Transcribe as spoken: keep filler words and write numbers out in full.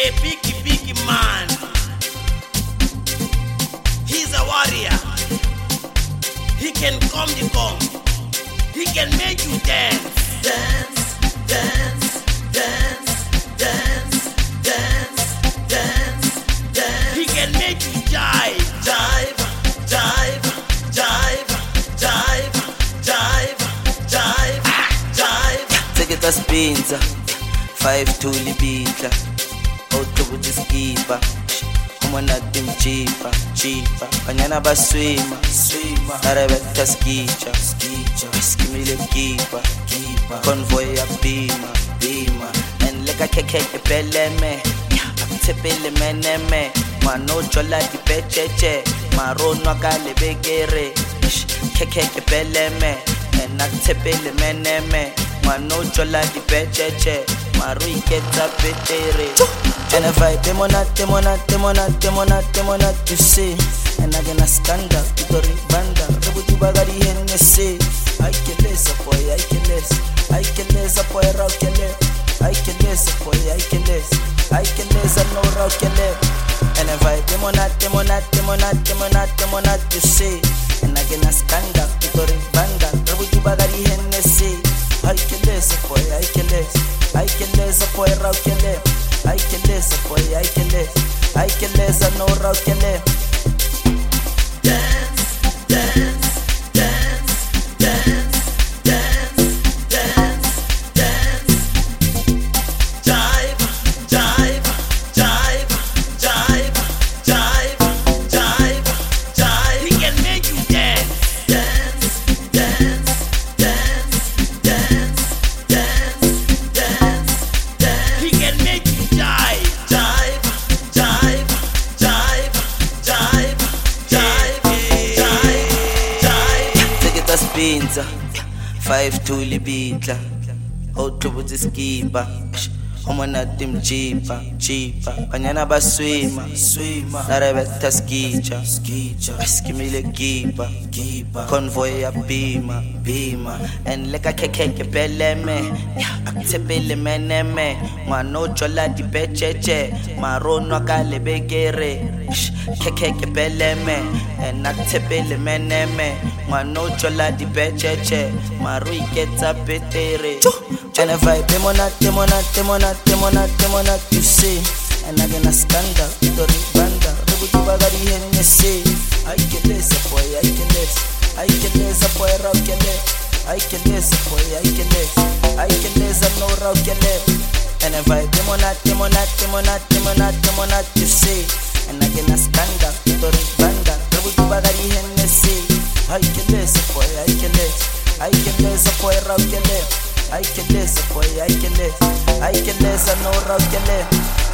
a big, big man. He's a warrior. He can come the gong. He can make you dance. Dance, dance, dance, dance, dance, dance, dance. He can make you jive, jive, jive, jive, jive, jive, jive, jive. Take it as pinza, five to libita, auto with the skipper. Umana dim cheaper, cheaper. Kanyana ba swima, swima. Arabetta skicha, skicha. Whiskey me le keeper, keeper. Convoy a bima, bima. And like a keke peleme, tepele meneme. Mano chola di pecheche, marono kale begere. Keke peleme, and not tepele meneme. Mano chola di pecheche, maru iketa petere. And if I demonat, demonat, demonat, demonat, demonat, you see. And I gonna stand up, Victory Banda, Rebutu Bagari Hennessy. I can lace a boy, I can lace. I can lace a boy, rockele. I can lace a boy, I can lace. I can lace a no rockele. And if I demonat, demonat, demonat, demonat, demonat, you see. And I gonna stand up, Victory Banda, Rebutu Bagari Hennessy. I can lace a boy, I can lace. I can lace a boy, rockele. I can lace, boy, I can lace. I can lace, I know how can lace. Dance, dance, dance, dance, dance, dance, dance. Jive, jive, jive, jive, jive, jive, jive. He can make you dance. Dance, dance, dance, dance, dance, dance, dance. He can make you jive, jive, jive, jive, jive, jive, jive, jive. Take it as pinza, five to libita, auto with the skipper. Umana dim cheaper, cheaper. Kanyana ba swima, swima. Arabetta skicha, skicha. Whiskey me le keeper, keeper. Convoy a bima, bima. And like a keke peleme, tepele meneme. Mano chola di pecheche, marono kale begere. Keke peleme, and not tepele meneme. Mano chola di pecheche, maru iketa petere. And if I demonat, demonat, demonat, demonat, demonat, you see. And I gonna stand up, Victory Banda, Rebutu Bagari Hennessy. I can lace a boy, I can lace. I can lace a boy, rockele. I can lace a boy, I can lace. I can lace a no rockele. And if I demonat, demonat, demonat, demonat, demonat, you see. And I gonna stand up, Victory Banda, Rebutu Bagari Hennessy. I can lace a boy, I can lace. I can lace a boy, rockele. I can lace, boy, I can lace. I can lace, I know how can lace.